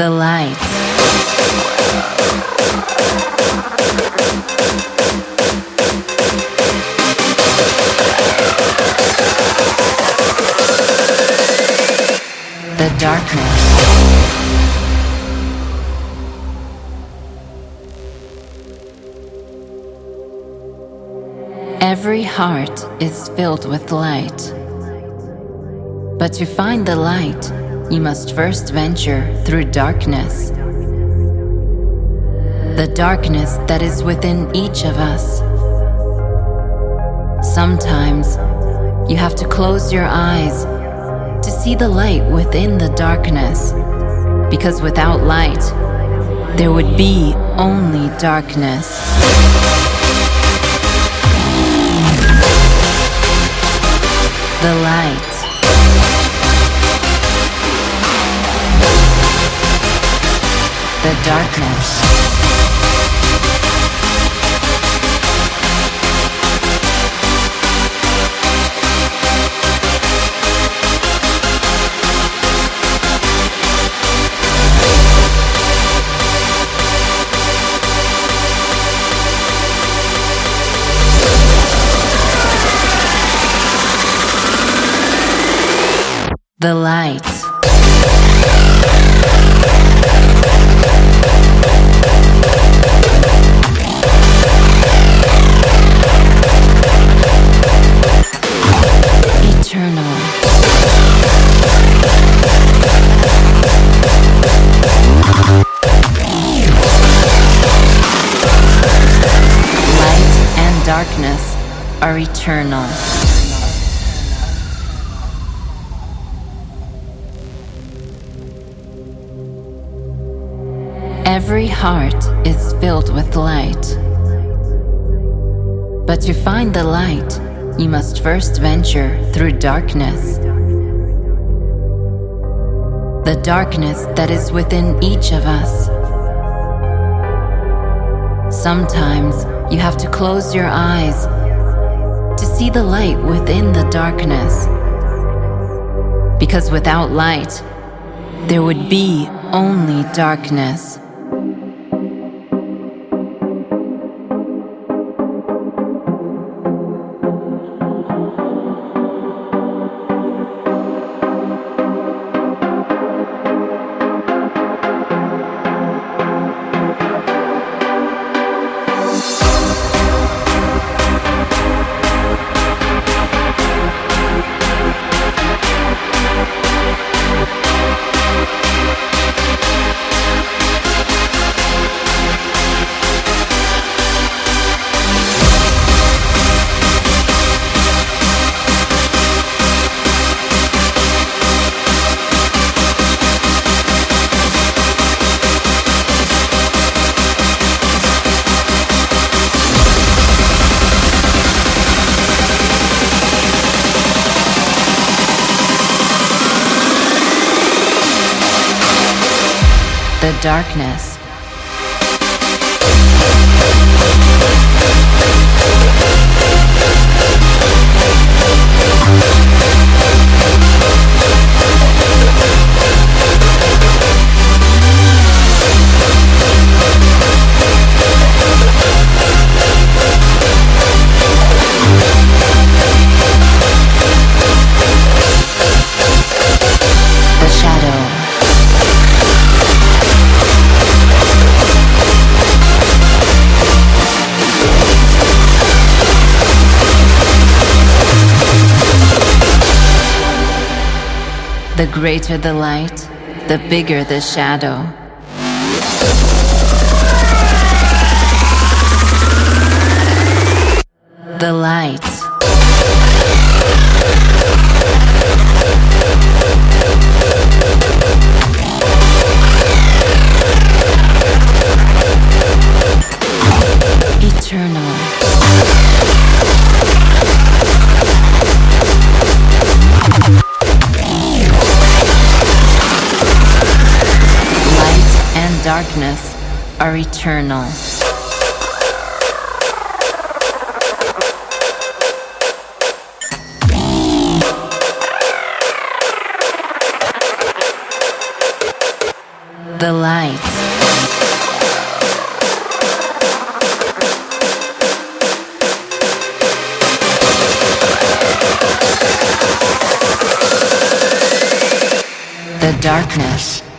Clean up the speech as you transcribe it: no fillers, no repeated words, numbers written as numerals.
The light. The darkness. Every heart is filled with light. But to find the light, you must first venture through darkness. The darkness that is within each of us. Sometimes you have to close your eyes to see the light within the darkness, because without light, there would be only darkness. The light. The darkness. The light. Eternal. Light and darkness are eternal. Every heart is filled with light. But to find the light, you must first venture through darkness. The darkness that is within each of us. Sometimes you have to close your eyes to see the light within the darkness. Because without light, there would be only darkness. The darkness. The shadow. The greater the light, the bigger the shadow. The light. Eternal. Darkness are eternal. The light. The darkness.